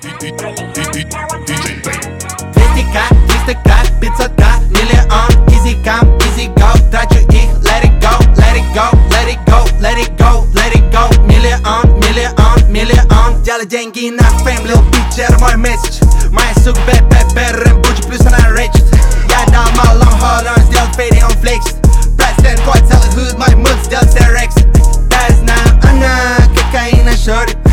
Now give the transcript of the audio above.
200k, 500k, milion, easy come, easy go. Trać ich, let it go, let it go, let it go, let it go, let it go. Milion, dzielę dzięki na fame, lil bitch, mój message. Moja suka BPR, budzi plus na rich. Я дал малом холлон, сделал фейри, он флекс. Президент твой целый худ, мой муд сделал серекс. Да я знаю, она кокаина шорит.